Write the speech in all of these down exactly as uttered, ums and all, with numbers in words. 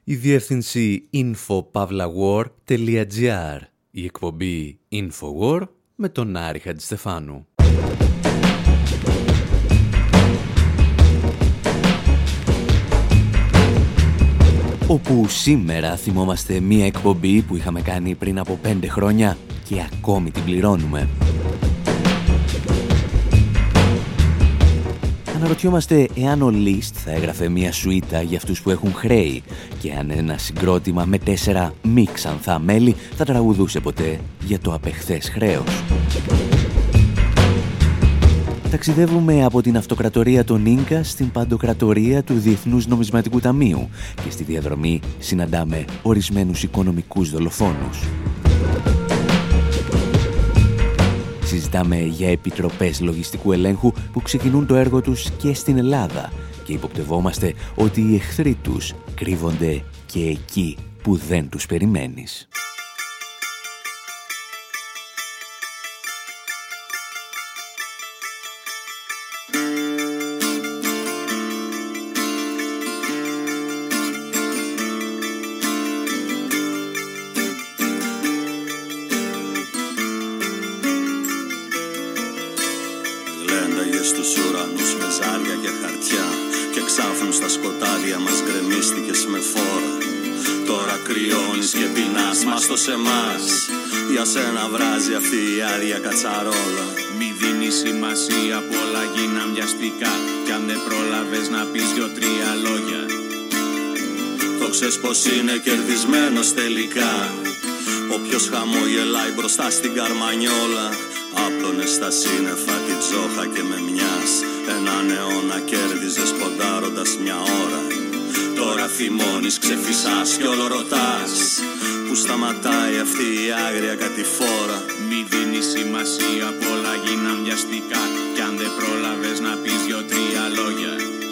Η διεύθυνση info pavla war τελεία gr. Η εκπομπή InfoWar με τον Άρη Χατζηστεφάνου. Όπου σήμερα θυμόμαστε μία εκπομπή που είχαμε κάνει πριν από πέντε χρόνια και ακόμη την πληρώνουμε. Αναρωτιόμαστε εάν ο Λίστ θα έγραφε μία σουίτα για αυτούς που έχουν χρέη και αν ένα συγκρότημα με τέσσερα μη ξανθά μέλη θα τραγουδούσε ποτέ για το απεχθές χρέος. Ταξιδεύουμε από την αυτοκρατορία των Ίνκα στην παντοκρατορία του Διεθνούς Νομισματικού Ταμείου και στη διαδρομή συναντάμε ορισμένους οικονομικούς δολοφόνους. Συζητάμε για επιτροπές λογιστικού ελέγχου που ξεκινούν το έργο τους και στην Ελλάδα και υποπτευόμαστε ότι οι εχθροί τους κρύβονται και εκεί που δεν τους περιμένεις. Στους ουρανούς με ζάρια και χαρτιά και ξάφνου στα σκοτάδια μας γκρεμίστηκες με φόρα. Τώρα κρυώνεις και πεινάς, μας το σε εμάς. Για σένα βράζει αυτή η άδεια κατσαρόλα. Μη δίνει σημασία, πολλά γίναν βιαστικά κι αν δεν πρόλαβες να πεις δυο-τρία λόγια. Το ξέρεις πως είναι κερδισμένος τελικά όποιος χαμογελάει μπροστά στην καρμανιόλα. Άπλωνες στα σύννεφα τη τζόχα και με μιας έναν αιώνα κέρδιζες ποντάροντας μια ώρα. Τώρα θυμώνεις, ξεφυσάς κι όλο ρωτάς που σταματάει αυτή η άγρια κατηφόρα. Μη δίνει σημασία, πολλά γίναν βιαστικά κι αν δεν πρόλαβες να πεις δυο-τρία λόγια.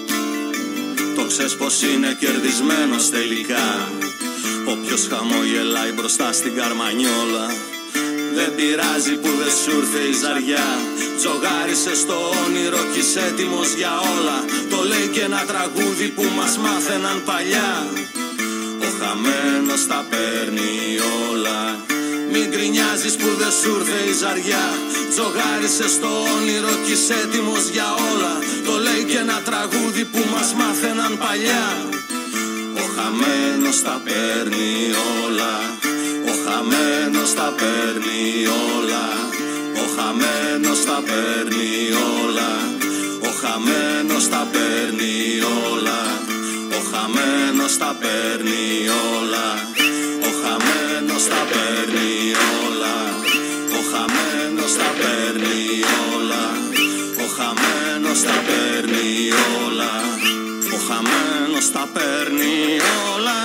Το ξέρεις πως είναι κερδισμένος τελικά όποιος χαμογελάει μπροστά στην καρμανιόλα. Δεν πειράζει που δεν σου ήρθε η ζαριά. Τζογάρισες στο όνειρο κι είσαι έτοιμος για όλα. Το λέει και ένα τραγούδι που μας μάθαιναν παλιά. Ο χαμένος τα παίρνει όλα. Μην γκρινιάζεις που δεν σου ήρθε η ζαριά. Τζογάρισες στο όνειρο κι είσαι έτοιμος για όλα. Το λέει και ένα τραγούδι που μας μάθαιναν παλιά. Ο χαμένος τα παίρνει όλα. Ο χαμένος τα παίρνει όλα. Ο χαμένος τα παίρνει όλα. Ο χαμένος τα παίρνει όλα. Ο χαμένος τα παίρνει όλα. Ο χαμένος τα παίρνει όλα. Ο χαμένος τα παίρνει όλα. Ο χαμένος τα παίρνει όλα. Ο χαμένος τα παίρνει όλα.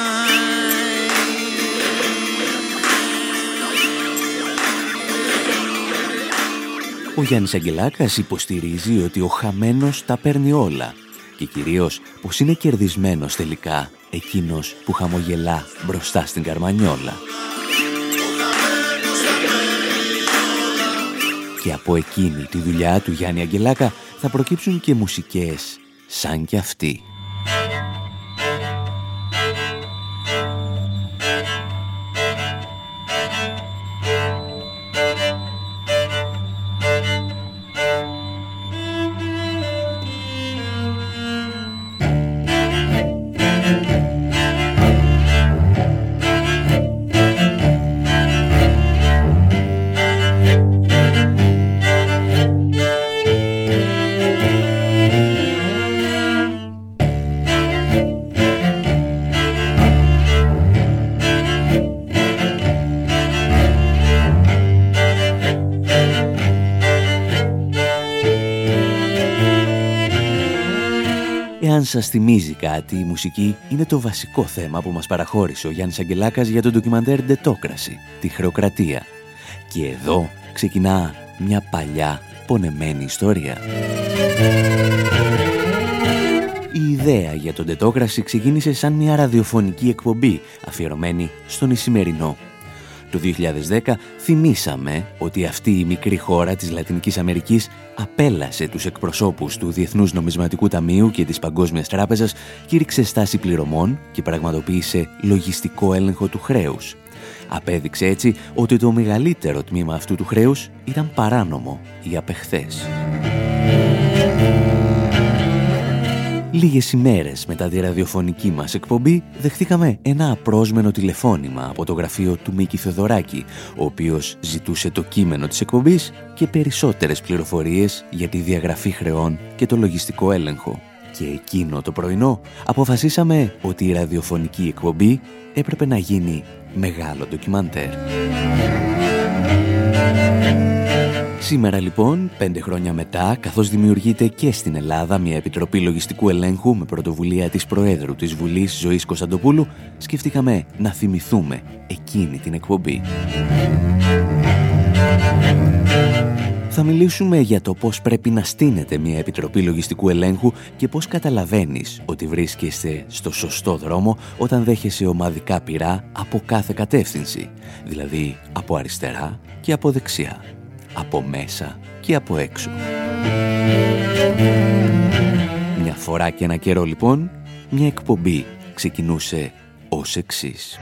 Ο Γιάννης Αγγελάκας υποστηρίζει ότι ο χαμένος τα παίρνει όλα και κυρίως πως είναι κερδισμένος τελικά εκείνος που χαμογελά μπροστά στην καρμανιόλα. Και από εκείνη τη δουλειά του Γιάννη Αγγελάκα θα προκύψουν και μουσικές σαν κι αυτή. Αν σας θυμίζει κάτι, η μουσική είναι το βασικό θέμα που μας παραχώρησε ο Γιάννης Αγγελάκας για το ντοκιμαντέρ «Ντετόκραση», τη χρεοκρατία. Και εδώ ξεκινά μια παλιά πονεμένη ιστορία. Η ιδέα για τον «Ντετόκραση» ξεκίνησε σαν μια ραδιοφωνική εκπομπή αφιερωμένη στον Ισημερινό. Το δύο χιλιάδες δέκα θυμήσαμε ότι αυτή η μικρή χώρα της Λατινικής Αμερικής απέλασε τους εκπροσώπους του Διεθνούς Νομισματικού Ταμείου και της Παγκόσμιας Τράπεζας, κήρυξε στάση πληρωμών και πραγματοποίησε λογιστικό έλεγχο του χρέους. Απέδειξε έτσι ότι το μεγαλύτερο τμήμα αυτού του χρέους ήταν παράνομο ή απεχθές. Λίγες ημέρες μετά τη ραδιοφωνική μας εκπομπή δεχτήκαμε ένα απρόσμενο τηλεφώνημα από το γραφείο του Μίκη Θεοδωράκη, ο οποίος ζητούσε το κείμενο της εκπομπής και περισσότερες πληροφορίες για τη διαγραφή χρεών και το λογιστικό έλεγχο. Και εκείνο το πρωινό αποφασίσαμε ότι η ραδιοφωνική εκπομπή έπρεπε να γίνει μεγάλο ντοκιμαντέρ. Σήμερα λοιπόν, πέντε χρόνια μετά, καθώς δημιουργείται και στην Ελλάδα μια Επιτροπή Λογιστικού Ελέγχου με πρωτοβουλία της Προέδρου της Βουλής Ζωής Κωνσταντοπούλου, σκεφτήκαμε να θυμηθούμε εκείνη την εκπομπή. Θα μιλήσουμε για το πώς πρέπει να στείνεται μια Επιτροπή Λογιστικού Ελέγχου και πώς καταλαβαίνεις ότι βρίσκεσαι στο σωστό δρόμο όταν δέχεσαι ομαδικά πυρά από κάθε κατεύθυνση, δηλαδή από αριστερά και από δεξιά, από μέσα και από έξω. Μια φορά και ένα καιρό λοιπόν, μια εκπομπή ξεκινούσε ως εξής.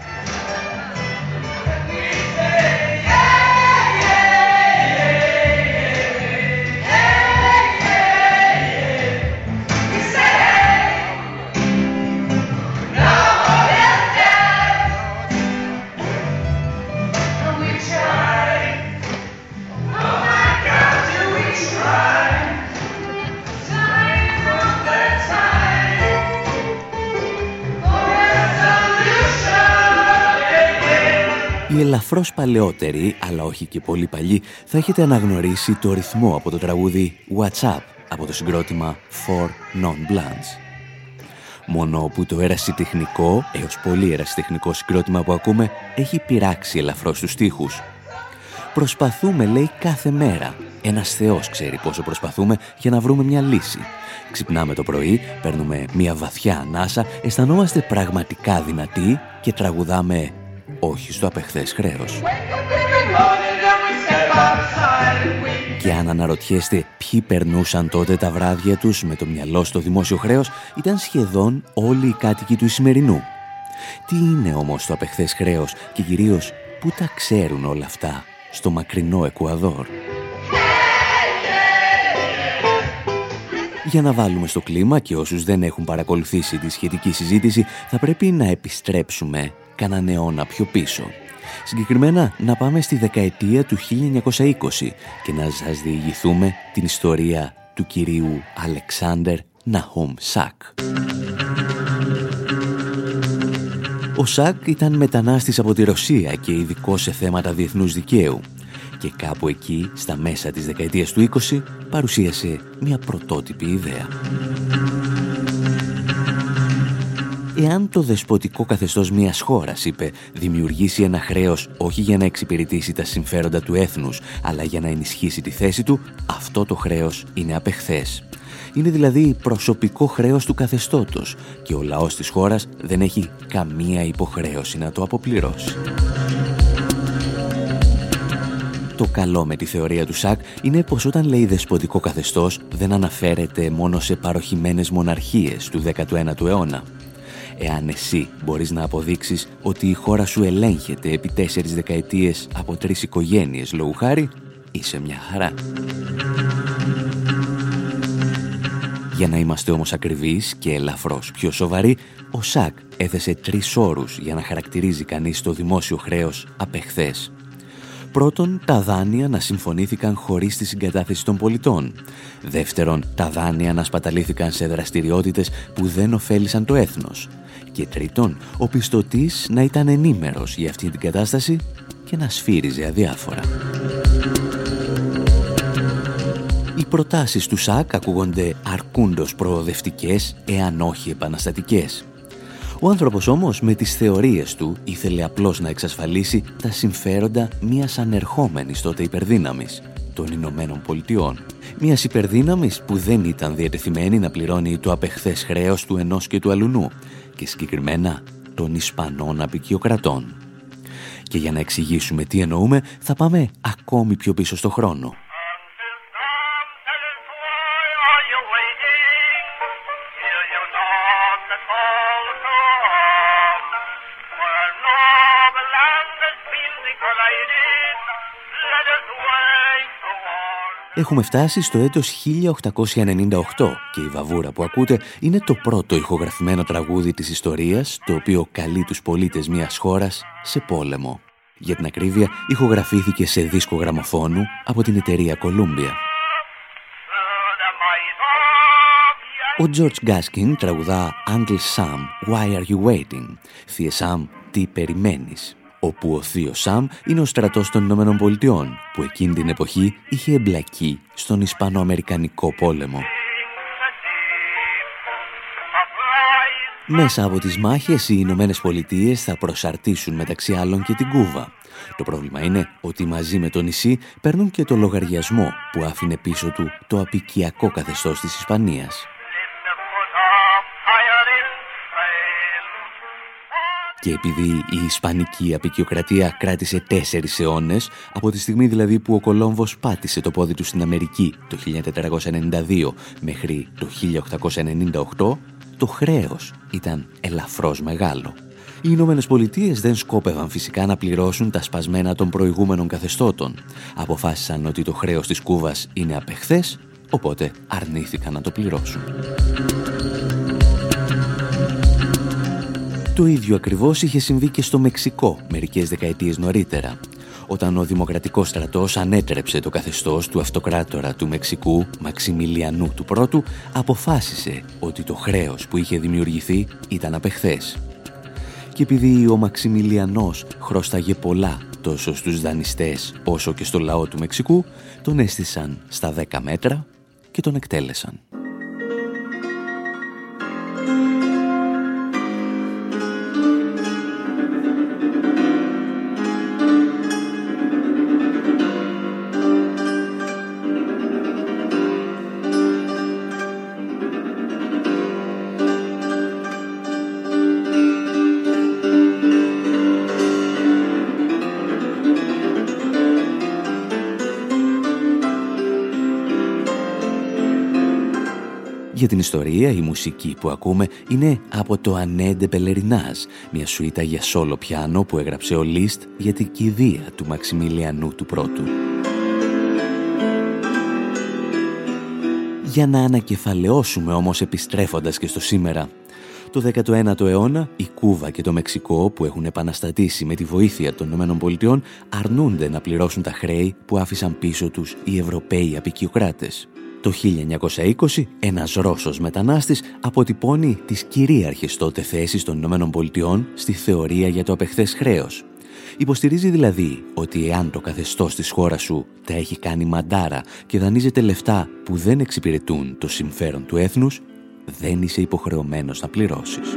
Οι ελαφρώς παλαιότεροι, αλλά όχι και πολύ παλιοί, θα έχετε αναγνωρίσει το ρυθμό από το τραγούδι What's Up από το συγκρότημα For Non-Blondes. Μόνο που το ερασιτεχνικό, έως πολύ ερασιτεχνικό συγκρότημα που ακούμε, έχει πειράξει ελαφρώς τους στίχους. Προσπαθούμε, λέει, κάθε μέρα. Ένας Θεός ξέρει πόσο προσπαθούμε για να βρούμε μια λύση. Ξυπνάμε το πρωί, παίρνουμε μια βαθιά ανάσα, αισθανόμαστε πραγματικά δυνατοί και τραγουδάμε όχι στο απεχθές χρέος. Και αν αναρωτιέστε ποιοι περνούσαν τότε τα βράδια τους με το μυαλό στο δημόσιο χρέος, ήταν σχεδόν όλοι οι κάτοικοι του Ισημερινού. Τι είναι όμως το απεχθές χρέος και κυρίως πού τα ξέρουν όλα αυτά στο μακρινό Εκουαδόρ? Για να βάλουμε στο κλίμα και όσους δεν έχουν παρακολουθήσει τη σχετική συζήτηση, θα πρέπει να επιστρέψουμε κανέναν αιώνα πιο πίσω. Συγκεκριμένα να πάμε στη δεκαετία του χίλια εννιακόσια είκοσι και να σας διηγηθούμε την ιστορία του κυρίου Αλεξάνδερ Ναχούμ Σακ. Ο Σακ ήταν μετανάστης από τη Ρωσία και ειδικός σε θέματα διεθνούς δικαίου και κάπου εκεί, στα μέσα της δεκαετίας του είκοσι, παρουσίασε μια πρωτότυπη ιδέα. Εάν το δεσποτικό καθεστώς μιας χώρας, είπε, δημιουργήσει ένα χρέος όχι για να εξυπηρετήσει τα συμφέροντα του έθνους, αλλά για να ενισχύσει τη θέση του, αυτό το χρέος είναι απεχθές. Είναι δηλαδή προσωπικό χρέος του καθεστώτος και ο λαός της χώρας δεν έχει καμία υποχρέωση να το αποπληρώσει. Το καλό με τη θεωρία του Σακ είναι πως όταν λέει δεσποτικό καθεστώς δεν αναφέρεται μόνο σε παροχημένες μοναρχίες του δέκατου ένατου αιώνα. Εάν εσύ μπορείς να αποδείξεις ότι η χώρα σου ελέγχεται επί τέσσερις δεκαετίες από τρεις οικογένειες λόγου χάρη, είσαι μια χαρά. Για να είμαστε όμως ακριβείς και ελαφρώς πιο σοβαροί, ο Σακ έθεσε τρεις όρους για να χαρακτηρίζει κανείς το δημόσιο χρέος απεχθές. Πρώτον, τα δάνεια να συμφωνήθηκαν χωρίς τη συγκατάθεση των πολιτών. Δεύτερον, τα δάνεια να σπαταλήθηκαν σε δραστηριότητες που δεν ωφέλησαν το έθνος. Και τρίτον, ο πιστωτής να ήταν ενήμερος για αυτή την κατάσταση και να σφύριζε αδιάφορα. Οι προτάσεις του Σακ ακούγονται αρκούντος προοδευτικές, εάν όχι επαναστατικές. Ο άνθρωπος όμως με τις θεωρίες του ήθελε απλώς να εξασφαλίσει τα συμφέροντα μιας ανερχόμενης τότε υπερδύναμης, των Ηνωμένων Πολιτειών. Μιας υπερδύναμης που δεν ήταν διατεθειμένη να πληρώνει το απεχθές χρέος του ενός και του αλουνού, και συγκεκριμένα των Ισπανών αποικιοκρατών. Και για να εξηγήσουμε τι εννοούμε, θα πάμε ακόμη πιο πίσω στο χρόνο. Έχουμε φτάσει στο έτος χίλια οκτακόσια ενενήντα οκτώ και η βαβούρα που ακούτε είναι το πρώτο ηχογραφημένο τραγούδι της ιστορίας, το οποίο καλεί τους πολίτες μιας χώρας σε πόλεμο. Για την ακρίβεια, ηχογραφήθηκε σε δίσκο γραμμοφώνου από την εταιρεία Columbia. Ο George Gaskin τραγουδά «Uncle Sam, why are you waiting?» «Θείε Σαμ, τι περιμένεις?» όπου ο θείος Σαμ είναι ο στρατός των Ηνωμένων Πολιτειών, που εκείνη την εποχή είχε εμπλακεί στον Ισπανοαμερικανικό πόλεμο. Μέσα από τις μάχες οι Ηνωμένες Πολιτείες θα προσαρτήσουν μεταξύ άλλων και την Κούβα. Το πρόβλημα είναι ότι μαζί με το νησί παίρνουν και το λογαριασμό που άφηνε πίσω του το αποικιακό καθεστώς της Ισπανίας. Και επειδή η Ισπανική αποικιοκρατία κράτησε τέσσερις αιώνες, από τη στιγμή δηλαδή που ο Κολόμβος πάτησε το πόδι του στην Αμερική το χίλια τετρακόσια ενενήντα δύο μέχρι το χίλια οκτακόσια ενενήντα οκτώ, το χρέος ήταν ελαφρώς μεγάλο. Οι Ηνωμένες Πολιτείες δεν σκόπευαν φυσικά να πληρώσουν τα σπασμένα των προηγούμενων καθεστώτων. Αποφάσισαν ότι το χρέος της Κούβας είναι απεχθές, οπότε αρνήθηκαν να το πληρώσουν. Το ίδιο ακριβώς είχε συμβεί και στο Μεξικό μερικές δεκαετίες νωρίτερα, όταν ο Δημοκρατικός στρατός ανέτρεψε το καθεστώς του αυτοκράτορα του Μεξικού, Μαξιμιλιανού του Πρώτου, αποφάσισε ότι το χρέος που είχε δημιουργηθεί ήταν απεχθές. Και επειδή ο Μαξιμιλιανός χρώσταγε πολλά τόσο στους δανειστές όσο και στο λαό του Μεξικού, τον έστησαν στα δέκα μέτρα και τον εκτέλεσαν. Για την ιστορία, η μουσική που ακούμε είναι από το Ανέ ντε Πελερινάζ, μια σουίτα για σόλο πιάνο που έγραψε ο Λίστ για την κηδεία του Μαξιμιλιανού του Πρώτου. Για να ανακεφαλαιώσουμε όμως επιστρέφοντας και στο σήμερα, το δέκατο ένατο αιώνα η Κούβα και το Μεξικό, που έχουν επαναστατήσει με τη βοήθεια των ΗΠΑ, αρνούνται να πληρώσουν τα χρέη που άφησαν πίσω τους οι Ευρωπαίοι αποικιοκράτες. Το χίλια εννιακόσια είκοσι, ένας Ρώσος μετανάστης αποτυπώνει τις κυρίαρχες τότε θέσεις των Ηνωμένων Πολιτειών στη θεωρία για το απεχθές χρέος. Υποστηρίζει δηλαδή ότι εάν το καθεστώς της χώρας σου τα έχει κάνει μαντάρα και δανείζεται λεφτά που δεν εξυπηρετούν το συμφέρον του έθνους, δεν είσαι υποχρεωμένος να πληρώσεις.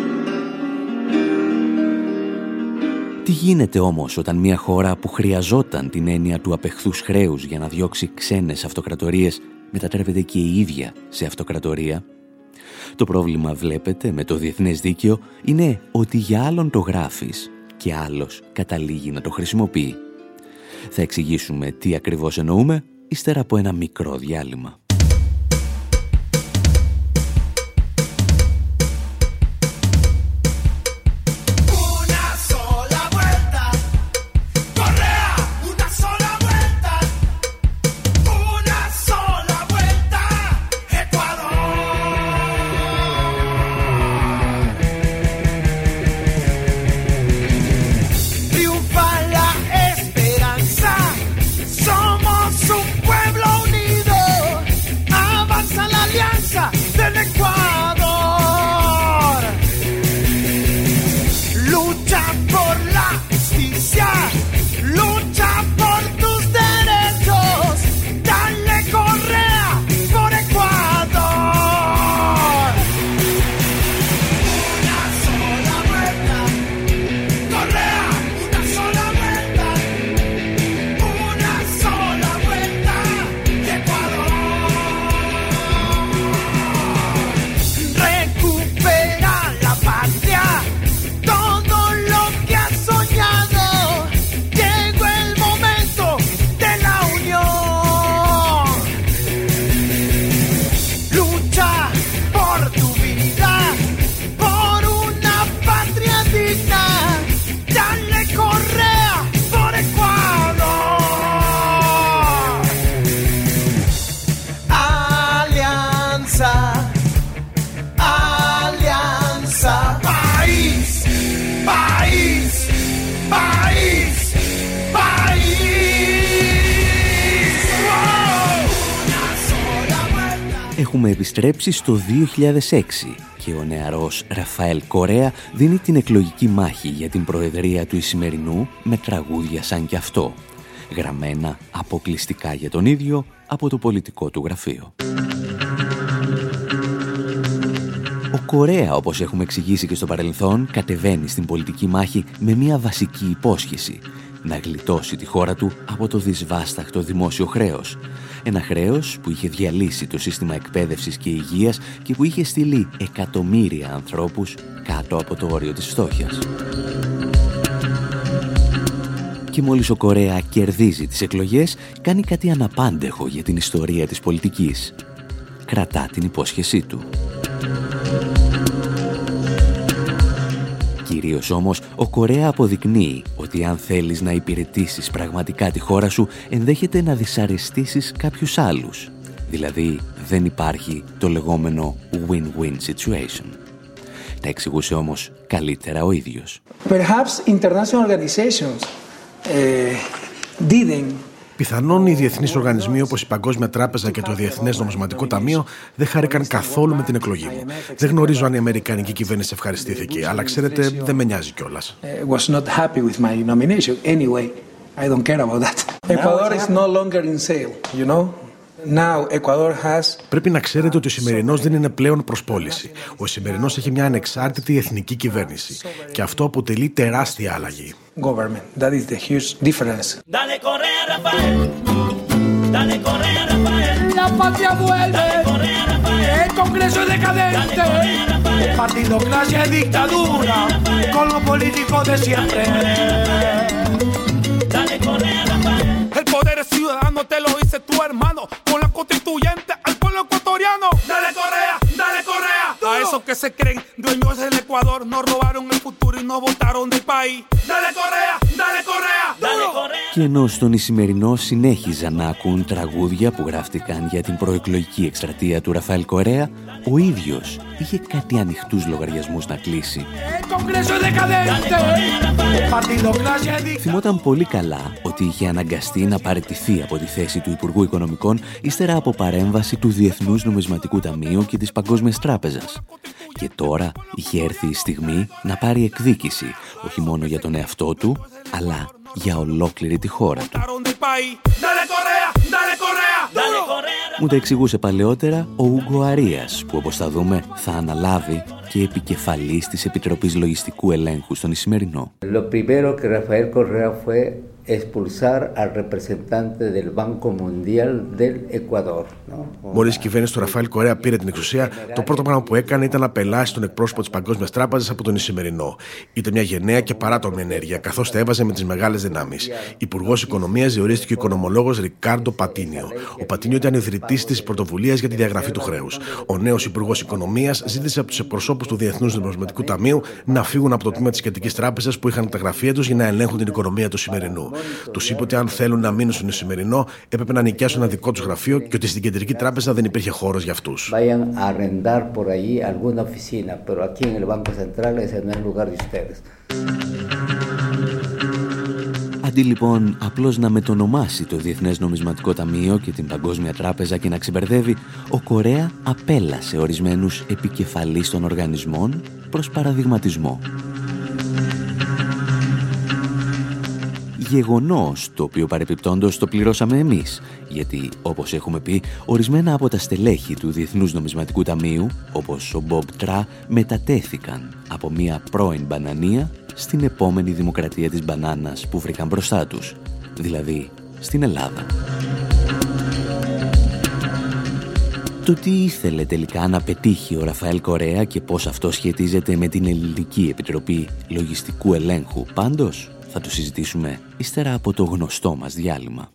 Τι γίνεται όμως όταν μια χώρα που χρειαζόταν την έννοια του απεχθούς χρέους για να διώξει ξένες αυτοκρατορίες μετατρέπεται και η ίδια σε αυτοκρατορία? Το πρόβλημα, βλέπετε, με το διεθνές δίκαιο είναι ότι για άλλον το γράφεις και άλλος καταλήγει να το χρησιμοποιεί. Θα εξηγήσουμε τι ακριβώς εννοούμε ύστερα από ένα μικρό διάλειμμα. Somos un pueblo unido. έχουμε επιστρέψει στο δύο χιλιάδες έξι και ο νεαρός Ραφαέλ Κορέα δίνει την εκλογική μάχη για την προεδρία του Ισημερινού με τραγούδια σαν κι αυτό, γραμμένα αποκλειστικά για τον ίδιο από το πολιτικό του γραφείο. Ο Κορέα, όπως έχουμε εξηγήσει και στο παρελθόν, κατεβαίνει στην πολιτική μάχη με μια βασική υπόσχεση: να γλιτώσει τη χώρα του από το δυσβάσταχτο δημόσιο χρέος. Ένα χρέος που είχε διαλύσει το σύστημα εκπαίδευσης και υγείας και που είχε στείλει εκατομμύρια ανθρώπους κάτω από το όριο της φτώχειας. Και μόλις ο Κορέα κερδίζει τις εκλογές, κάνει κάτι αναπάντεχο για την ιστορία της πολιτικής. Κρατά την υπόσχεσή του. Κυρίως όμως, ο Κορέα αποδεικνύει ότι αν θέλεις να υπηρετήσεις πραγματικά τη χώρα σου, ενδέχεται να δυσαρεστήσεις κάποιους άλλους. Δηλαδή, δεν υπάρχει το λεγόμενο win-win situation. Τα εξηγούσε όμως καλύτερα ο ίδιος. Perhaps international organizations uh, didn't. Πιθανόν οι διεθνείς οργανισμοί όπως η Παγκόσμια Τράπεζα και το Διεθνές Νομισματικό Ταμείο δεν χάρηκαν καθόλου με την εκλογή μου. Δεν γνωρίζω αν η Αμερικανική κυβέρνηση ευχαριστήθηκε, αλλά ξέρετε, δεν με νοιάζει κιόλας. Was not happy with my nomination. Anyway, I don't care about that. Ecuador is no longer in sale, you know. Now, Ecuador has... Πρέπει να ξέρετε ότι ο Ισημερινός δεν είναι πλέον προς πώληση. Ο Ισημερινός έχει μια ανεξάρτητη εθνική κυβέρνηση. Και αυτό αποτελεί τεράστια αλλαγή. Government. That is the huge difference. Dale Correa, Rafael. Dale Correa, Rafael. La patria vuelve. Dale Correa, Rafael. El Congreso es decadente. Dale Correa, Rafael. Partidocracia y dictadura. Con los políticos de siempre. Dale Correa, Rafael. El poder es ciudadano, te lo dice tu hermano. Con la constituyente al pueblo ecuatoriano. Dale Correa, dale Correa. A esos que se creen dueños del Ecuador, nos robaron el futuro y nos botaron del país. Dale Correa, dale Correa. Dale Correa. Και ενώ στον Ισημερινό συνέχιζαν να ακούν τραγούδια που γράφτηκαν για την προεκλογική εκστρατεία του Ραφαέλ Κορέα, ο ίδιος είχε κάτι ανοιχτούς λογαριασμούς να κλείσει. Θυμόταν πολύ καλά ότι είχε αναγκαστεί να παραιτηθεί από τη θέση του Υπουργού Οικονομικών ύστερα από παρέμβαση του Διεθνούς Νομισματικού Ταμείου και της Παγκόσμιας Τράπεζας. Και τώρα είχε έρθει η στιγμή να πάρει εκδίκηση, όχι μόνο για τον εαυτό του, αλλά για ολόκληρη τη χώρα του. Μου τα εξηγούσε παλαιότερα ο Ούγκο Αρίας, που όπως θα δούμε θα αναλάβει και επικεφαλής της Επιτροπής Λογιστικού Ελέγχου στον Ισημερινό. Lo primero que Rafael Correa fue expulsar al representante del Banco Mundial del Ecuador. Μόλις η κυβέρνηση του Ραφαέλ Κορέα πήρε την εξουσία, το πρώτο πράγμα που έκανε ήταν να πελάσει τον εκπρόσωπο της Παγκόσμιας Τράπεζας από τον Ισημερινό. Ήταν μια γενναία και παράτομη ενέργεια, καθώς τα έβαζε με τις μεγάλες δυνάμεις. Υπουργός Οικονομίας διορίστηκε ο οικονομολόγος Ρικάρντο Πατίνιο. Ο Πατίνιο ήταν ιδρυτής της πρωτοβουλίας για τη διαγραφή του χρέους. Ο νέος Υπουργός Οικονομίας ζήτησε από τους εκπροσώπους του Διεθνούς Νομισματικού Ταμείου να φύγουν από το τμήμα της Κεντρικής Τράπεζας που είχαν τα γραφεία τους για να ελέγχουν την οικονομία του Ισημερινού. Τους είπε ότι αν θέλουν να μείνουν στον Ισημερινό, έπρεπε να νοικιάσουν ένα δικό τους γραφείο και ότι στην Κεντρική Τράπεζα δεν υπήρχε χώρος για αυτούς. Αντί λοιπόν απλώς να μετονομάσει το Διεθνές Νομισματικό Ταμείο και την Παγκόσμια Τράπεζα και να ξεμπερδεύει, ο Κορέα απέλασε ορισμένους επικεφαλείς των οργανισμών προς παραδειγματισμό. Γεγονός το οποίο παρεπιπτόντως το πληρώσαμε εμείς, γιατί όπως έχουμε πει, ορισμένα από τα στελέχη του Διεθνούς Νομισματικού Ταμείου, όπως ο Μπομπ Τρά, μετατέθηκαν από μια πρώην μπανανία στην επόμενη δημοκρατία της μπανάνας που βρήκαν μπροστά τους, δηλαδή στην Ελλάδα. Το τι ήθελε τελικά να πετύχει ο Ραφαέλ Κορέα και πώς αυτό σχετίζεται με την Ελληνική Επιτροπή Λογιστικού Ελέγχου, πάντως θα το συζητήσουμε ύστερα από το γνωστό μας διάλειμμα.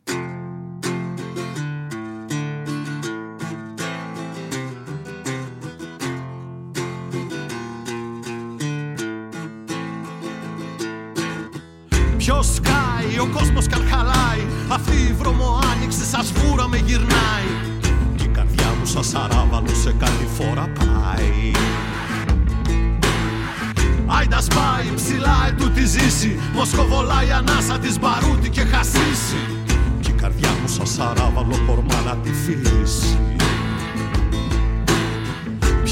Ποιος σκάει, ο κόσμος καρχαλάει. Αυτή η βρωμοάνοιξη σας βούρα με γυρνάει. Και η καρδιά μου σαν σαράβαλο σε κάτι φορά πάει. Άιντα σπάει ψηλά ετούτη ζήσει. Μοσκοβολάει ανάσα της μπαρούτι και χασίσει. Και η καρδιά μου σαν σαράβαλο κορμά να τη φύσει.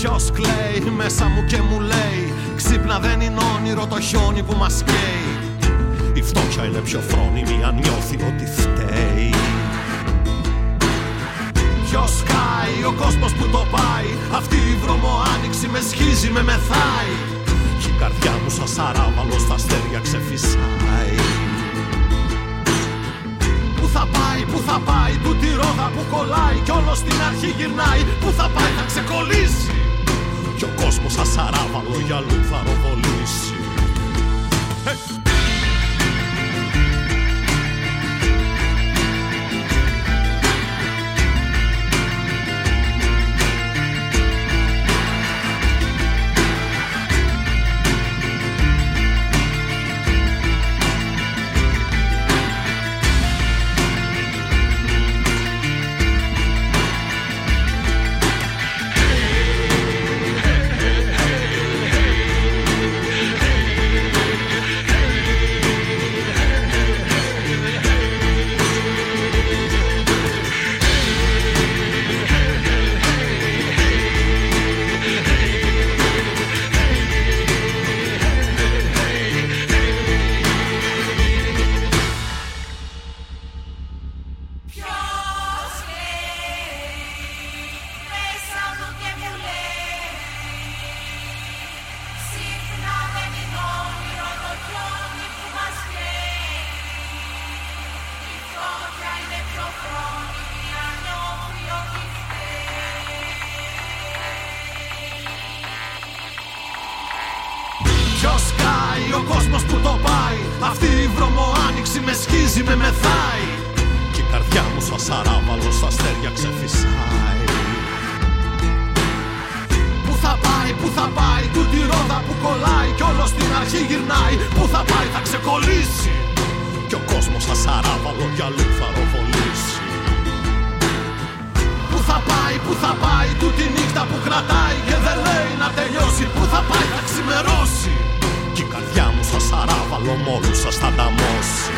Ποιος κλαίει μέσα μου και μου λέει ξύπνα, δεν είναι όνειρο το χιόνι που μας καίει. Η φτώχεια είναι πιο φρόνιμη αν νιώθει ότι φταίει. Ποιος κάει, ο κόσμος που το πάει. Αυτή η βρωμοάνοιξη με σχίζει, με μεθάει. Κι η καρδιά μου σαν σαράβαλο στα αστέρια ξεφυσάει. Πού θα πάει, πού θα πάει, τούτη ρόδα που κολλάει κι όλο στην αρχή γυρνάει. Πού θα πάει, θα ξεκολλήσει. Κι ο κόσμος σαν σαράβαλο για αλλού θα ροβολήσει. Hey. Ποιος κάει, ο κόσμος που το πάει. Αυτή η βρωμοάνοιξη με σχίζει, με μεθάει. Κι η καρδιά μου σαν σαράβαλο στα αστέρια ξεφυσάει. Πού θα πάει, πού θα πάει, τούτη ρόδα που κολλάει κι όλο στην αρχή γυρνάει. Πού θα πάει, θα ξεκολλήσει. Κι ο κόσμος σαν σαράβαλο για αλλού θα ροβολήσει. Πού θα πάει, πού θα πάει, τούτη νύχτα που κρατάει και δεν λέει να τελειώσει. Πού θα πάει, θα ξημερώσει. Κι η καρδιά μου σαν σαράβαλο μόνος σας θα ταμώσει.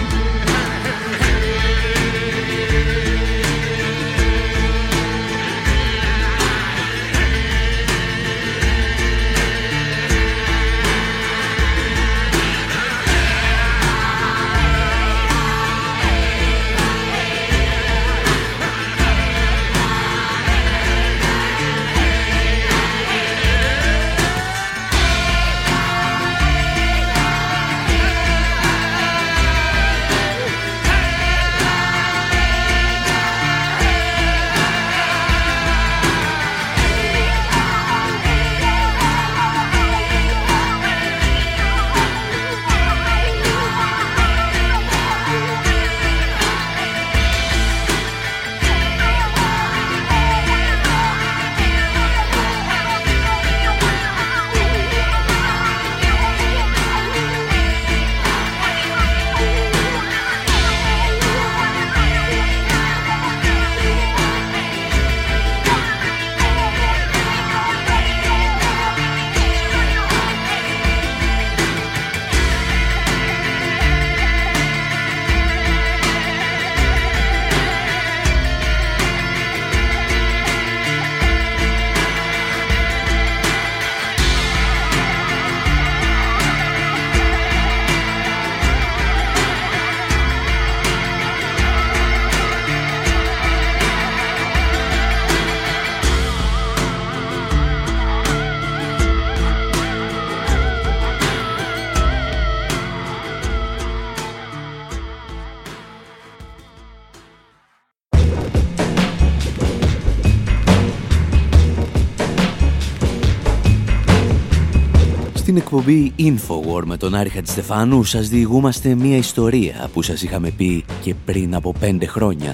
Στην εκπομπή Infowar με τον Άρη Χατζηστεφάνου σας διηγούμαστε μια ιστορία που σας είχαμε πει και πριν από πέντε χρόνια.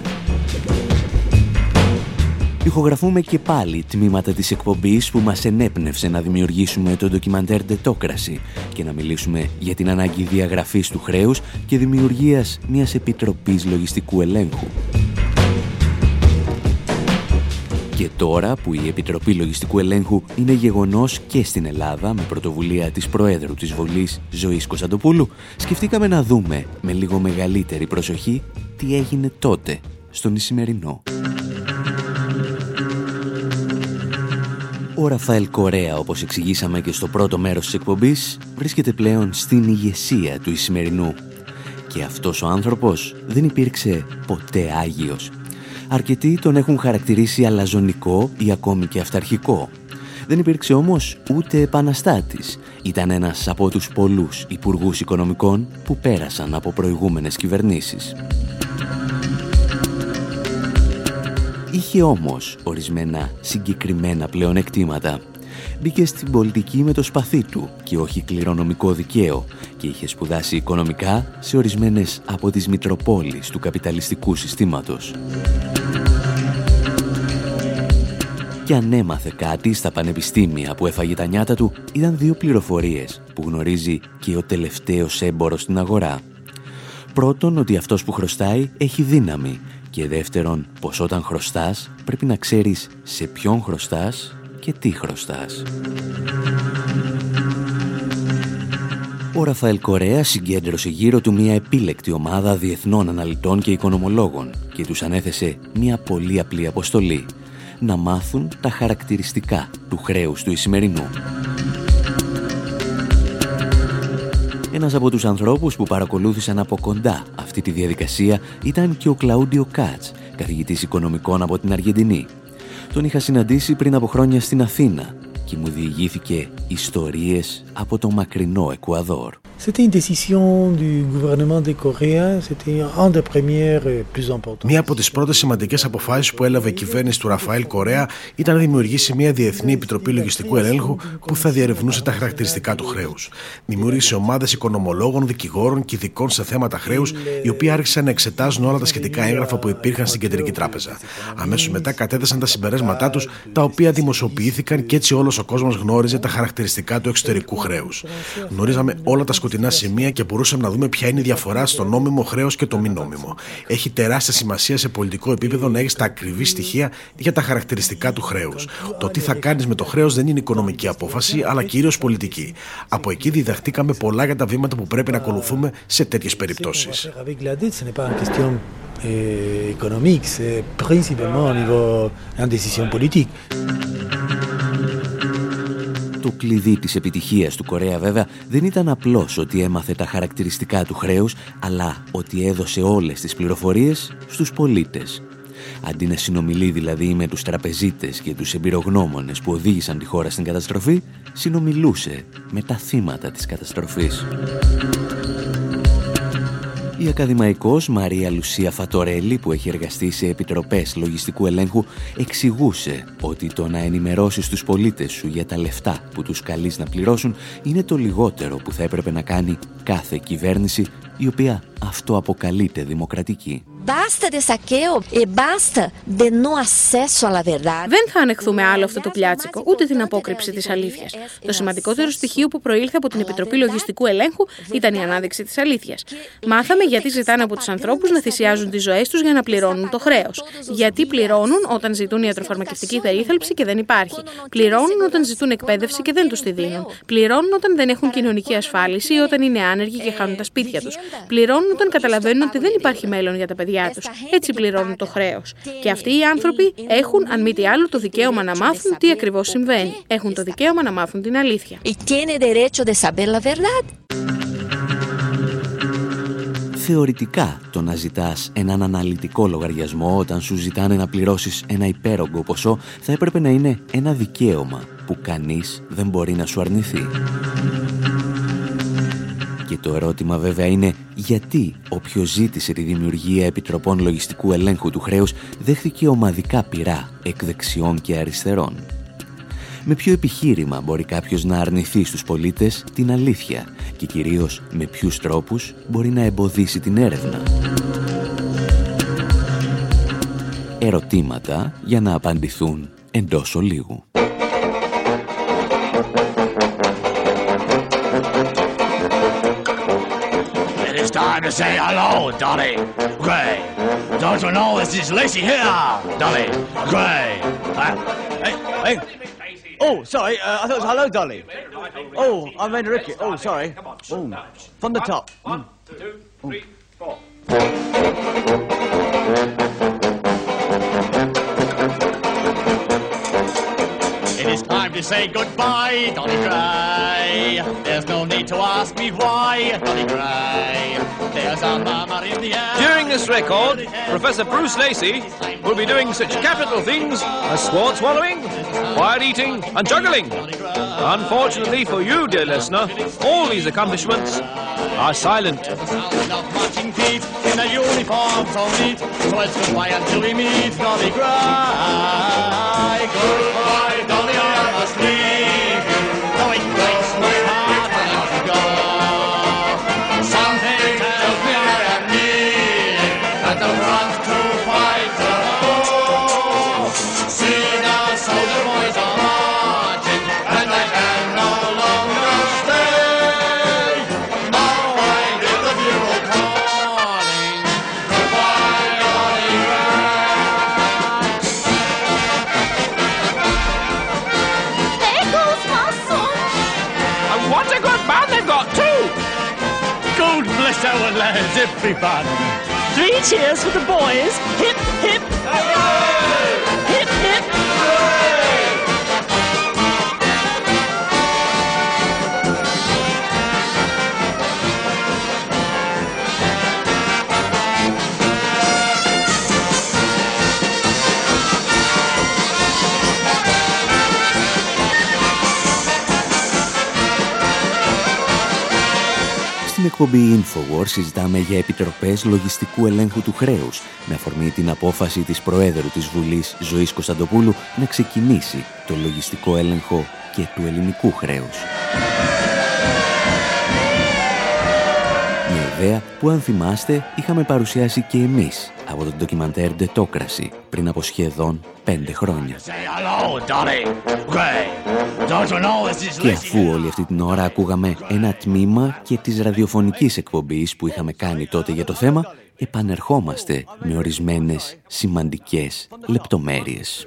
Ηχογραφούμε και πάλι τμήματα της εκπομπής που μας ενέπνευσε να δημιουργήσουμε το ντοκιμαντέρ Detocracy και να μιλήσουμε για την ανάγκη διαγραφής του χρέους και δημιουργίας μιας επιτροπής λογιστικού ελέγχου. Και τώρα που η Επιτροπή Λογιστικού Ελέγχου είναι γεγονός και στην Ελλάδα με πρωτοβουλία της Προέδρου της Βουλής Ζωής Κωνσταντοπούλου, σκεφτήκαμε να δούμε με λίγο μεγαλύτερη προσοχή τι έγινε τότε στον Ισημερινό. Ο Ο Ραφαέλ Κορέα, όπως εξηγήσαμε και στο πρώτο μέρος της εκπομπής, βρίσκεται πλέον στην ηγεσία του Ισημερινού. Και αυτός ο άνθρωπος δεν υπήρξε ποτέ άγιος. Αρκετοί τον έχουν χαρακτηρίσει αλαζονικό ή ακόμη και αυταρχικό. Δεν υπήρξε όμως ούτε επαναστάτης. Ήταν ένας από τους πολλούς υπουργούς οικονομικών που πέρασαν από προηγούμενες κυβερνήσεις. Είχε όμως ορισμένα συγκεκριμένα πλεονεκτήματα. Μπήκε στην πολιτική με το σπαθί του και όχι κληρονομικό δικαίο και είχε σπουδάσει οικονομικά σε ορισμένες από τις μητροπόλεις του καπιταλιστικού συστήματος. Και αν έμαθε κάτι στα πανεπιστήμια που έφαγε τα νιάτα του, ήταν δύο πληροφορίες που γνωρίζει και ο τελευταίος έμπορος στην αγορά. Πρώτον, ότι αυτός που χρωστάει έχει δύναμη και δεύτερον, πως όταν χρωστάς πρέπει να ξέρεις σε ποιον χρωστάς και τι χρωστάς. Ο Ραφαέλ Κορέα συγκέντρωσε γύρω του μια επίλεκτη ομάδα διεθνών αναλυτών και οικονομολόγων και τους ανέθεσε μια πολύ απλή αποστολή: να μάθουν τα χαρακτηριστικά του χρέους του Ισημερινού. Ένας από τους ανθρώπους που παρακολούθησαν από κοντά αυτή τη διαδικασία ήταν και ο Κλαούντιο Κάτς, καθηγητής οικονομικών από την Αργεντινή. Τον είχα συναντήσει πριν από χρόνια στην Αθήνα και μου διηγήθηκε ιστορίες από το μακρινό Εκουαδόρ. Μία από τις πρώτες σημαντικές αποφάσεις που έλαβε η κυβέρνηση του Ραφαέλ Κορέα ήταν να δημιουργήσει μια διεθνή επιτροπή λογιστικού ελέγχου που θα διερευνούσε τα χαρακτηριστικά του χρέους. Δημιούργησε ομάδες οικονομολόγων, δικηγόρων και ειδικών σε θέματα χρέους, οι οποίοι άρχισαν να εξετάζουν όλα τα σχετικά έγγραφα που υπήρχαν στην Κεντρική Τράπεζα. Αμέσως μετά κατέθεσαν τα συμπεράσματά τους, τα οποία δημοσιοποιήθηκαν και έτσι όλος ο κόσμος γνώριζε τα χαρακτηριστικά του εξωτερικού χρέους. Γνωρίζαμε όλα τα σκοτεινά σημεία και μπορούσαμε να δούμε ποια είναι η διαφορά στο νόμιμο χρέος και το μη νόμιμο. Έχει τεράστια σημασία σε πολιτικό επίπεδο να έχεις τα ακριβή στοιχεία για τα χαρακτηριστικά του χρέους. Το τι θα κάνεις με το χρέος δεν είναι οικονομική απόφαση, αλλά κυρίως πολιτική. Από εκεί διδαχτήκαμε πολλά για τα βήματα που πρέπει να ακολουθούμε σε τέτοιες περιπτώσεις. Το κλειδί της επιτυχίας του Κορέα βέβαια δεν ήταν απλώς ότι έμαθε τα χαρακτηριστικά του χρέους, αλλά ότι έδωσε όλες τις πληροφορίες στους πολίτες. Αντί να συνομιλεί δηλαδή με τους τραπεζίτες και τους εμπειρογνώμονες που οδήγησαν τη χώρα στην καταστροφή, συνομιλούσε με τα θύματα της καταστροφής. Η ακαδημαϊκός Μαρία Λουσία Φατορέλη, που έχει εργαστεί σε επιτροπές λογιστικού ελέγχου, εξηγούσε ότι το να ενημερώσεις τους πολίτες σου για τα λεφτά που τους καλείς να πληρώσουν είναι το λιγότερο που θα έπρεπε να κάνει κάθε κυβέρνηση, η οποία αυτοαποκαλείται δημοκρατική. Δεν θα ανεχθούμε άλλο αυτό το πλιάτσικο, ούτε την απόκρυψη της αλήθειας. Το σημαντικότερο στοιχείο που προήλθε από την Επιτροπή Λογιστικού Ελέγχου ήταν η ανάδειξη της αλήθειας. Μάθαμε γιατί ζητάνε από τους ανθρώπους να θυσιάζουν τις ζωές τους για να πληρώνουν το χρέος. Γιατί πληρώνουν όταν ζητούν ιατροφαρμακευτική περίθαλψη και δεν υπάρχει. Πληρώνουν όταν ζητούν εκπαίδευση και δεν τους τη δίνουν. Πληρώνουν όταν δεν έχουν κοινωνική ασφάλιση ή όταν είναι άνεργοι και χάνουν τα σπίτια τους. Πληρώνουν όταν καταλαβαίνουν ότι δεν υπάρχει μέλλον για τα παιδιά τους. Έτσι πληρώνουν το χρέος. Και αυτοί οι άνθρωποι έχουν, αν μη τι άλλο, το δικαίωμα να μάθουν τι ακριβώς συμβαίνει. Έχουν το δικαίωμα να μάθουν την αλήθεια. Θεωρητικά, το να ζητάς έναν αναλυτικό λογαριασμό όταν σου ζητάνε να πληρώσεις ένα υπέρογκο ποσό θα έπρεπε να είναι ένα δικαίωμα που κανείς δεν μπορεί να σου αρνηθεί. Και το ερώτημα βέβαια είναι γιατί όποιος ζήτησε τη δημιουργία επιτροπών λογιστικού ελέγχου του χρέους δέχθηκε ομαδικά πειρά εκ δεξιών και αριστερών. Με ποιο επιχείρημα μπορεί κάποιος να αρνηθεί στους πολίτες την αλήθεια και κυρίως με ποιους τρόπους μπορεί να εμποδίσει την έρευνα. Ερωτήματα για να απαντηθούν εντός ολίγου. Time to say hello, Dolly. Gray. Don't you know this is Lacey here, Dolly? Gray. Uh, hey, hey. Oh, sorry. Uh, I thought it was hello, Dolly. Oh, I made a ricket. Oh, sorry. Boom. From the top. One, two, three, four. It is time to say goodbye, Dolly Gray. There's no need to ask me why, Dolly Gray. There's a murmur in the air. During this record, Professor Bruce Lacey will be doing such capital things as sword swallowing, quiet eating, and juggling. Unfortunately for you, dear listener, all these accomplishments are silent. Marching feet in a uniform so neat. So let's goodbye until we meet, Dolly Gray. Goodbye, Dolly, I must leave you. Though it breaks my heart to let you go. Something tells me I am needed at the front to fight the foe. See now, soldier boys are marching, and I can no longer stay. Now I hear the bugle calling. Goodbye, Dolly Gray. There goes my son. And what a good band they've got, too! God bless our lads, everybody. Three cheers for the boys. Hip, hip. Hip, hip. Στην εκπομπή InfoWars συζητάμε για επιτροπές λογιστικού ελέγχου του χρέους με αφορμή την απόφαση της Προέδρου της Βουλής Ζωής Κωνσταντοπούλου να ξεκινήσει το λογιστικό έλεγχο και του ελληνικού χρέους. Μια ιδέα που, αν θυμάστε, είχαμε παρουσιάσει και εμείς από το ντοκιμαντέρ Ντετόκραση πριν από σχεδόν πέντε χρόνια. Και αφού όλη αυτή την ώρα ακούγαμε ένα τμήμα και της ραδιοφωνικής εκπομπής που είχαμε κάνει τότε για το θέμα, επανερχόμαστε με ορισμένες σημαντικές λεπτομέρειες.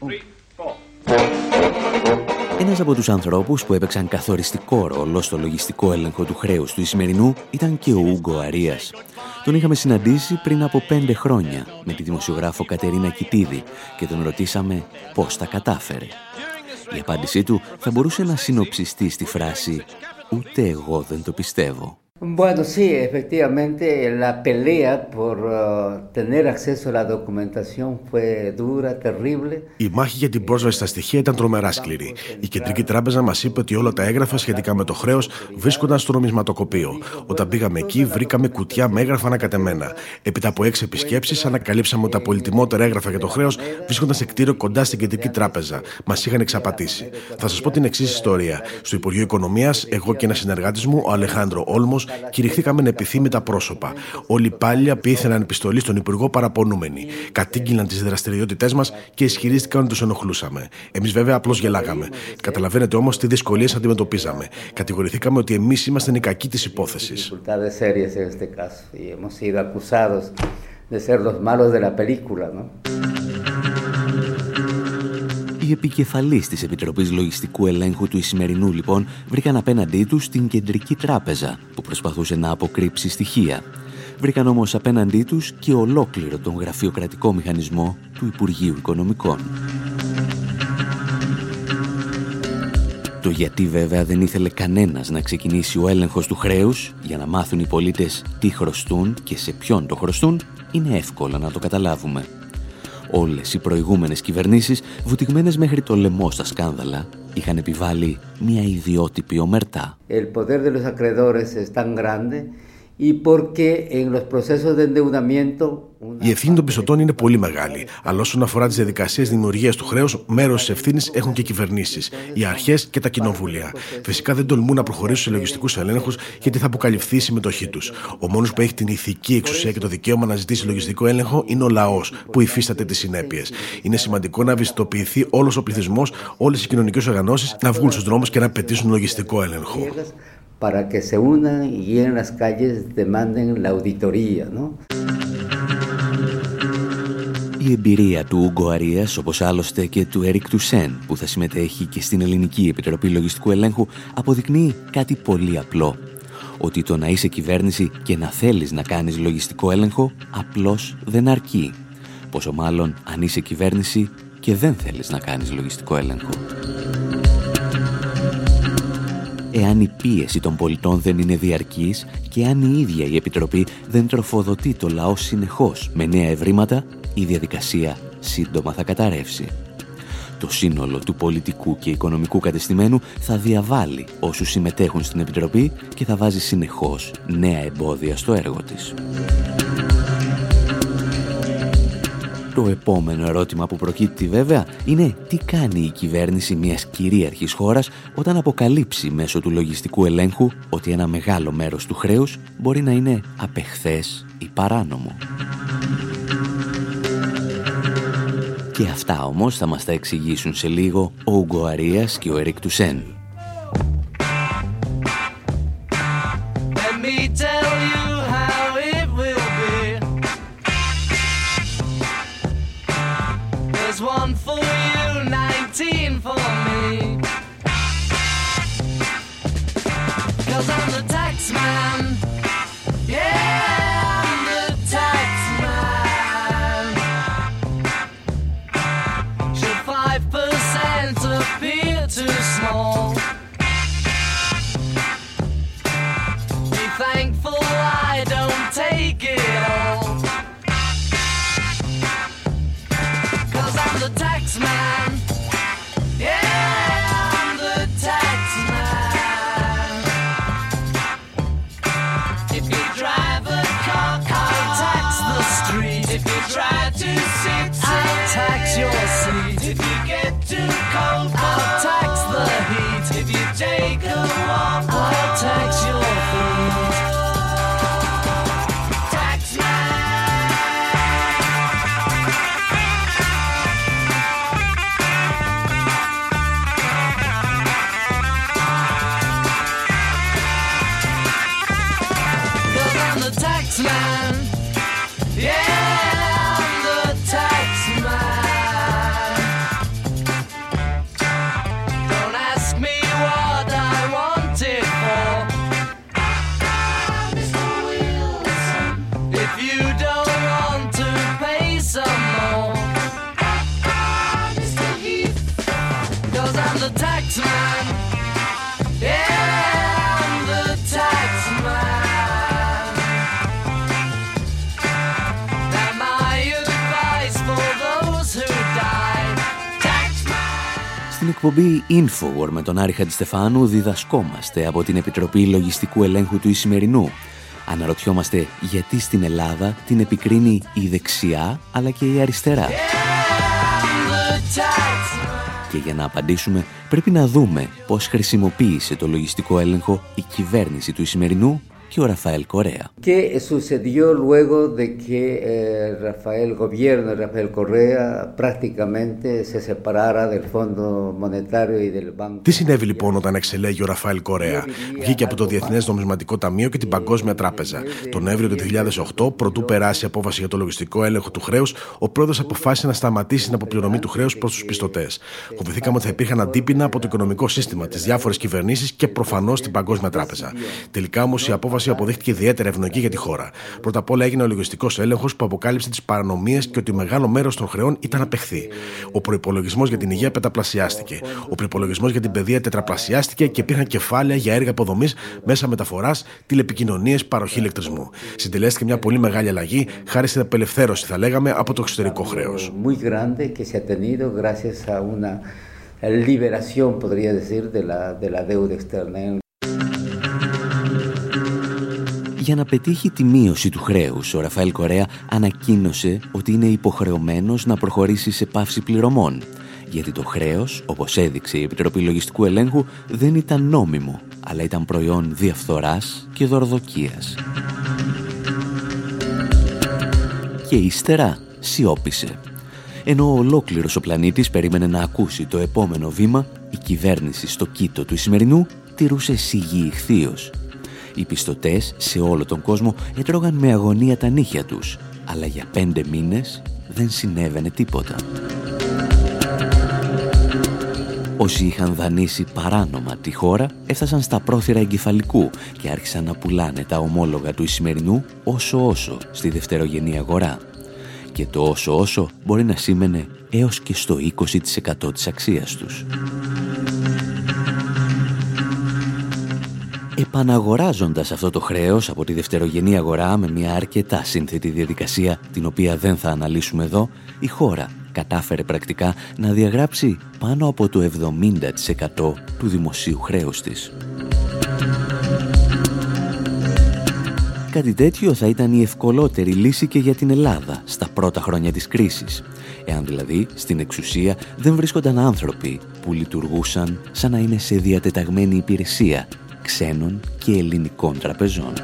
Ένας από τους ανθρώπους που έπαιξαν καθοριστικό ρόλο στο λογιστικό έλεγχο του χρέους του Ισημερινού ήταν και ο Ούγκο Αρίας. Τον είχαμε συναντήσει πριν από πέντε χρόνια με τη δημοσιογράφο Κατερίνα Κιτίδη και τον ρωτήσαμε πώς τα κατάφερε. Η απάντησή του θα μπορούσε να συνοψιστεί στη φράση «Ούτε εγώ δεν το πιστεύω». Bueno, sí, efectivamente la pelea por uh, tener acceso a la documentación fue dura, terrible. Η μάχη για την πρόσβαση στα στοιχεία ήταν τρομερά σκληρή. Η Κεντρική Τράπεζα μας είπε ότι όλα τα έγγραφα σχετικά με το χρέος βρίσκονταν στο νομισματοκοπείο. Όταν πήγαμε εκεί, βρήκαμε κουτιά με έγγραφα ανακατεμένα. Έπειτα από έξι επισκέψεις, ανακαλύψαμε ότι τα πολυτιμότερα έγγραφα για το χρέος βρίσκονταν σε κτίριο κοντά στην Κεντρική Τράπεζα. Μας είχαν εξαπατήσει. Θα σας πω την εξής ιστορία. Στο Υπουργείο Οικονομίας, εγώ και ένας συνεργάτης μου, ο Αλεχάνδρο Όλμος, κηρυχθήκαμε ανεπιθύμητα πρόσωπα. Όλοι οι υπάλληλοι πήθαιναν επιστολή στον Υπουργό παραπονούμενοι. Κατήγγειλαν τις δραστηριότητές μας και ισχυρίστηκαν ότι τους ενοχλούσαμε. Εμείς βέβαια απλώς γελάγαμε. Καταλαβαίνετε όμως τι δυσκολίες αντιμετωπίζαμε. Κατηγορηθήκαμε ότι εμείς ήμασταν οι κακοί της υπόθεσης. Οι επικεφαλείς της Επιτροπής Λογιστικού Ελέγχου του Ισημερινού, λοιπόν, βρήκαν απέναντί τους την Κεντρική Τράπεζα, που προσπαθούσε να αποκρύψει στοιχεία. Βρήκαν όμως απέναντί τους και ολόκληρο τον γραφειοκρατικό μηχανισμό του Υπουργείου Οικονομικών. Το γιατί βέβαια δεν ήθελε κανένας να ξεκινήσει ο έλεγχος του χρέους για να μάθουν οι πολίτες τι χρωστούν και σε ποιον το χρωστούν, είναι εύκολο να το καταλάβουμε. Όλες οι προηγούμενες κυβερνήσεις, βουτυγμένες μέχρι το λαιμό στα σκάνδαλα, είχαν επιβάλει μια ιδιότυπη ομερτά. El poder de los acreedores es tan grande y porque en los procesos de endeudamiento. Η ευθύνη των πιστωτών είναι πολύ μεγάλη, αλλά όσον αφορά τις διαδικασίες δημιουργίας του χρέους, μέρος της ευθύνης έχουν και οι κυβερνήσεις, οι αρχές και τα κοινοβούλια. Φυσικά δεν τολμούν να προχωρήσουν σε λογιστικούς ελέγχους γιατί θα αποκαλυφθεί η συμμετοχή τους. Ο μόνος που έχει την ηθική εξουσία και το δικαίωμα να ζητήσει λογιστικό έλεγχο είναι ο λαός, που υφίσταται τις συνέπειες. Είναι σημαντικό να ευαισθητοποιηθεί όλος ο πληθυσμός, όλες οι κοινωνικές οργανώσεις να βγουν στους δρόμους και να πετύσουν λογιστικό έλεγχο. Para que se unan y en las calles demanden la auditoría, ¿no? Η εμπειρία του Ούγκο Αρίας, όπως άλλωστε και του Έρικ Τουσέν, που θα συμμετέχει και στην Ελληνική Επιτροπή Λογιστικού Ελέγχου, αποδεικνύει κάτι πολύ απλό. Ότι το να είσαι κυβέρνηση και να θέλεις να κάνεις λογιστικό έλεγχο, απλώς δεν αρκεί. Πόσο μάλλον αν είσαι κυβέρνηση και δεν θέλεις να κάνεις λογιστικό έλεγχο. εάν η πίεση των πολιτών δεν είναι διαρκής και αν η ίδια η Επιτροπή δεν τροφοδοτεί το λαό συνεχώς με νέα ευρήματα, η διαδικασία σύντομα θα καταρρεύσει. Το σύνολο του πολιτικού και οικονομικού κατεστημένου θα διαβάλει όσους συμμετέχουν στην Επιτροπή και θα βάζει συνεχώς νέα εμπόδια στο έργο της. Το επόμενο ερώτημα που προκύπτει βέβαια είναι τι κάνει η κυβέρνηση μιας κυρίαρχης χώρας όταν αποκαλύψει μέσω του λογιστικού ελέγχου ότι ένα μεγάλο μέρος του χρέους μπορεί να είναι απεχθές ή παράνομο. Και αυτά όμως θα μας τα εξηγήσουν σε λίγο ο Ούγκο Αρίας και ο Ερικ Τουσέν. Στην εκπομπή Infowar με τον Άρη Χατζηστεφάνου διδασκόμαστε από την Επιτροπή Λογιστικού Ελέγχου του Ισημερινού. Αναρωτιόμαστε γιατί στην Ελλάδα την επικρίνει η δεξιά αλλά και η αριστερά. Και για να απαντήσουμε πρέπει να δούμε πώς χρησιμοποίησε το λογιστικό έλεγχο η κυβέρνηση του Ισημερινού και ο Ραφαέλ Κορέα. ¿Qué sucedió luego de que el Rafael gobierno de Rafael Correa prácticamente se separara del Fondo Monetario y del Banco? Τι συνέβη λοιπόν όταν εξελέγει ο Ραφαέλ Κορέα? Βγήκε από το Διεθνές Νομισματικό Ταμείο και την Παγκόσμια Τράπεζα. Τον Νοέμβριο του δύο χιλιάδες οκτώ, προτού περάσει η απόφαση για το λογιστικό έλεγχο του χρέους, ο πρόεδρος αποφάσισε να σταματήσει την αποπληρωμή του χρέους προς τους πιστωτές. Φοβηθήκαμε ότι θα υπήρχαν αντίπεινα από το οικονομικό σύστημα, τις διάφορες κυβερνήσεις και προφανώς την Παγκόσμια Τράπεζα. Τελικά όμως η απόφαση αποδείχτηκε ιδιαίτερα ευνοϊκή για τη χώρα. Πρώτα απ' όλα έγινε ο λογιστικός έλεγχος που αποκάλυψε τις παρανομίες και ότι μεγάλο μέρος των χρεών ήταν απεχθή. Ο προϋπολογισμός για την υγεία πενταπλασιάστηκε. Ο προϋπολογισμός για την παιδεία τετραπλασιάστηκε και υπήρχαν κεφάλαια για έργα υποδομής, μέσα μεταφοράς, τηλεπικοινωνίες, παροχή ηλεκτρισμού. Συντελέστηκε μια πολύ μεγάλη αλλαγή χάρη στην απελευθέρωση, θα λέγαμε, από το εξωτερικό χρέος. Για να πετύχει τη μείωση του χρέους, ο Ραφαέλ Κορέα ανακοίνωσε ότι είναι υποχρεωμένος να προχωρήσει σε πάυση πληρωμών, γιατί το χρέος, όπως έδειξε η Επιτροπή Λογιστικού Ελέγχου, δεν ήταν νόμιμο, αλλά ήταν προϊόν διαφθοράς και δωροδοκίας. Και ύστερα σιώπησε. Ενώ ολόκληρος ο πλανήτης περίμενε να ακούσει το επόμενο βήμα, η κυβέρνηση στο Κίτο του Ισημερινού τηρούσε σιγή ηχθείως. Οι πιστωτές σε όλο τον κόσμο έτρωγαν με αγωνία τα νύχια τους, αλλά για πέντε μήνες δεν συνέβαινε τίποτα. Όσοι είχαν δανείσει παράνομα τη χώρα έφτασαν στα πρόθυρα εγκεφαλικού και άρχισαν να πουλάνε τα ομόλογα του Ισημερινού όσο όσο στη δευτερογενή αγορά. Και το όσο όσο μπορεί να σήμαινε έως και στο είκοσι τοις εκατό της αξίας τους. επαναγοράζοντας αυτό το χρέος από τη δευτερογενή αγορά με μια αρκετά σύνθετη διαδικασία, την οποία δεν θα αναλύσουμε εδώ, η χώρα κατάφερε πρακτικά να διαγράψει πάνω από το εβδομήντα τοις εκατό του δημοσίου χρέους της. Κάτι τέτοιο θα ήταν η ευκολότερη λύση και για την Ελλάδα στα πρώτα χρόνια της κρίσης, εάν δηλαδή στην εξουσία δεν βρίσκονταν άνθρωποι που λειτουργούσαν σαν να είναι σε διατεταγμένη υπηρεσία ξένων και ελληνικών τραπεζών.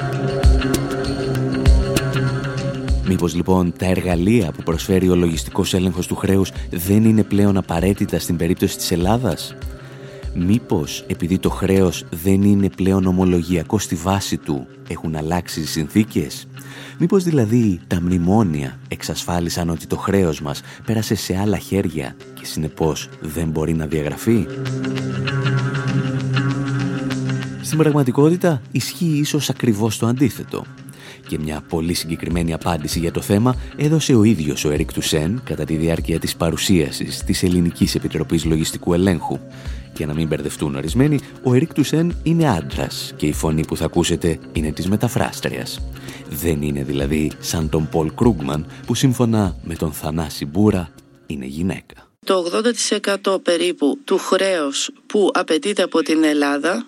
Μήπως λοιπόν τα εργαλεία που προσφέρει ο λογιστικός έλεγχος του χρέους δεν είναι πλέον απαραίτητα στην περίπτωση της Ελλάδας? Μήπως επειδή το χρέος δεν είναι πλέον ομολογιακό στη βάση του, έχουν αλλάξει οι συνθήκες? Μήπως δηλαδή τα μνημόνια εξασφάλισαν ότι το χρέος μας πέρασε σε άλλα χέρια και συνεπώς δεν μπορεί να διαγραφεί? Στην πραγματικότητα ισχύει ίσως ακριβώς το αντίθετο. Και μια πολύ συγκεκριμένη απάντηση για το θέμα έδωσε ο ίδιος ο Ερικ Τουσέν κατά τη διάρκεια της παρουσίασης της Ελληνικής Επιτροπής Λογιστικού Ελέγχου. Για να μην μπερδευτούν ορισμένοι, ο Ερικ Τουσέν είναι άντρας και η φωνή που θα ακούσετε είναι της μεταφράστριας. Δεν είναι δηλαδή σαν τον Πολ Κρούγκμαν που σύμφωνα με τον Θανάση Μπούρα είναι γυναίκα. Το ογδόντα τοις εκατό περίπου του χρέους που απαιτείται από την Ελλάδα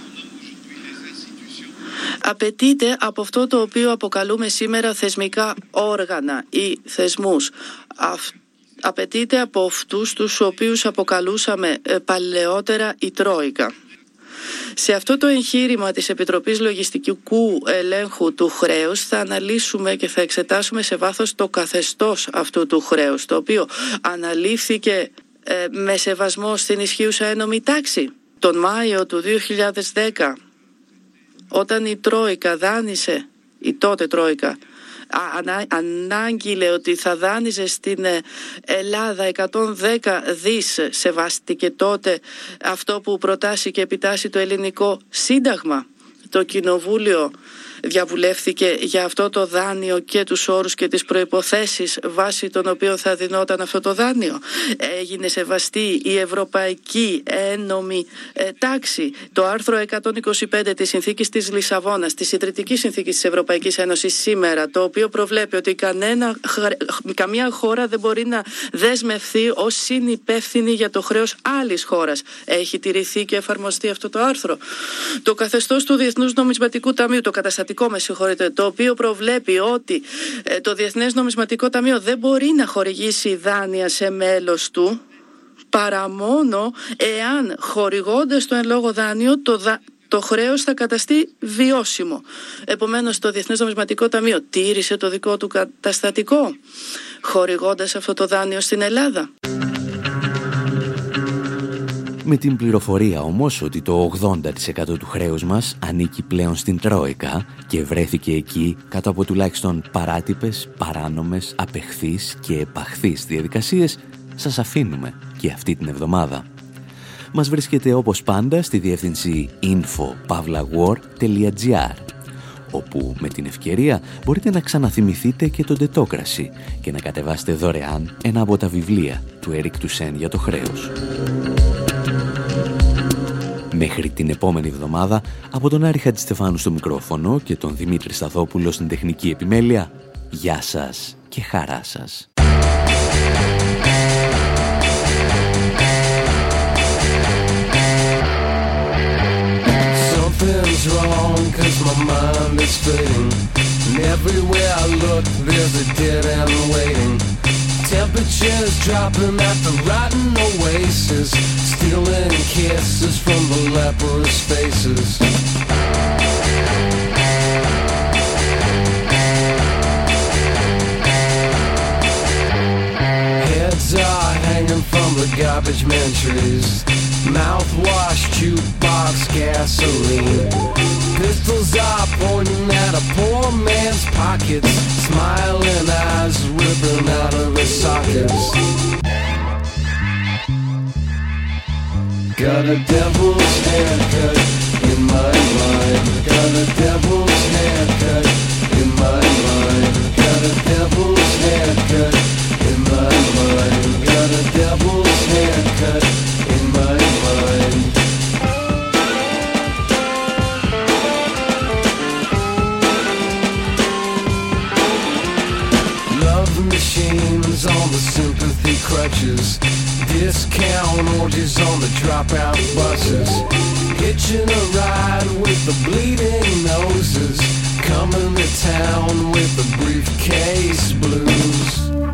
απαιτείται από αυτό το οποίο αποκαλούμε σήμερα θεσμικά όργανα ή θεσμούς. Απαιτείται από αυτούς τους οποίους αποκαλούσαμε παλαιότερα η Τρόικα. Σε αυτό το εγχείρημα της Επιτροπής Λογιστικού Ελέγχου του Χρέους θα αναλύσουμε και θα εξετάσουμε σε βάθος το καθεστώς αυτού του χρέους, το οποίο αναλήφθηκε ε, με σεβασμό στην ισχύουσα ένομη τάξη. Τον Μάιο του δύο χιλιάδες δέκα, όταν η Τρόικα δάνεισε, η τότε Τρόικα, ανα, ανάγγειλε ότι θα δάνειζε στην Ελλάδα εκατόν δέκα δις, σεβάστηκε τότε αυτό που προτάσει και επιτάσσει το ελληνικό σύνταγμα. Το Κοινοβούλιο διαβουλεύθηκε για αυτό το δάνειο και τους όρους και τις προϋποθέσεις βάσει των οποίων θα δινόταν αυτό το δάνειο. Έγινε σεβαστή η ευρωπαϊκή ένομη ε, τάξη. Το άρθρο εκατόν είκοσι πέντε της Συνθήκης της Λισαβόνας, της Ιδρυτικής Συνθήκης της Ευρωπαϊκής Ένωσης σήμερα, το οποίο προβλέπει ότι κανένα, καμία χώρα δεν μπορεί να δεσμευθεί ως συνυπεύθυνη για το χρέος άλλης χώρας. Έχει τηρηθεί και εφαρμοστεί αυτό το άρθρο. Το καθεστώς του Διεθνούς Νομισματικού Ταμείου, το καταστατικό με συγχωρείτε, το οποίο προβλέπει ότι ε, το Διεθνές Νομισματικό Ταμείο δεν μπορεί να χορηγήσει δάνεια σε μέλος του παρά μόνο εάν χορηγώντας το εν λόγω δάνειο το, δα... το χρέος θα καταστεί βιώσιμο. Επομένως το Διεθνές Νομισματικό Ταμείο τήρησε το δικό του καταστατικό χορηγώντας αυτό το δάνειο στην Ελλάδα. Με την πληροφορία όμως ότι το ογδόντα τοις εκατό του χρέους μας ανήκει πλέον στην Τρόικα και βρέθηκε εκεί κάτω από τουλάχιστον παράτυπες, παράνομες, απεχθείς και επαχθείς διαδικασίες, σας αφήνουμε και αυτή την εβδομάδα. Μας βρίσκεται όπως πάντα στη διεύθυνση info pavla war τελεία gr, όπου με την ευκαιρία μπορείτε να ξαναθυμηθείτε και τον Ντετόκραση και να κατεβάσετε δωρεάν ένα από τα βιβλία του Ερικ Τουσέν για το χρέος. Μέχρι την επόμενη εβδομάδα, από τον Άρη Χατζηστεφάνου στο μικρόφωνο και τον Δημήτρη Σταθόπουλο στην τεχνική επιμέλεια, γεια σας και χαρά σας. Something's wrong 'cause my mind is fading, and everywhere I look there's a dead end waiting. Temperatures dropping at the rotten oasis, stealing kisses from the leprous faces. Heads are hanging from the garbage man trees, mouthwash, jukebox, gasoline. Pistols are pointing at a poor man's pockets, smiling eyes ripping out of his sockets. Got a devil's haircut in my mind. Got a devil's haircut in my mind. Got a devil's haircut in my mind. Got a devil's haircut in my mind. crutches, discount orgies on the dropout buses, hitching a ride with the bleeding noses, coming to town with the briefcase blues.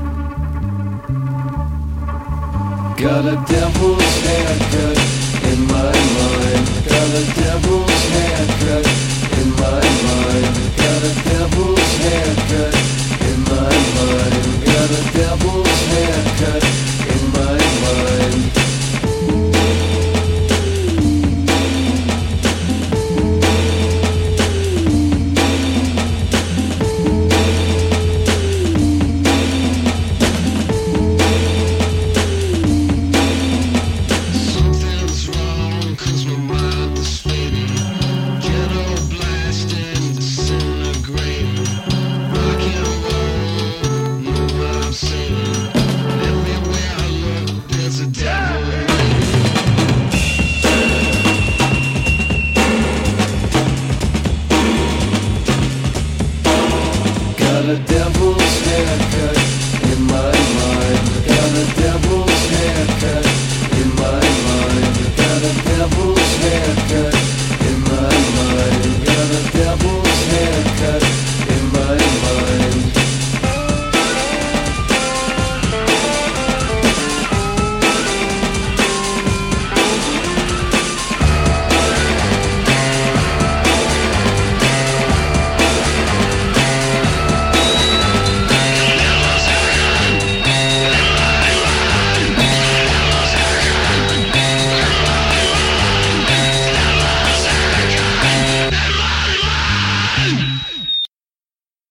Got a devil's haircut in my mind. Got a devil's haircut in my mind. Got a devil's haircut in my mind. Got a devil's haircut in my mind. The devil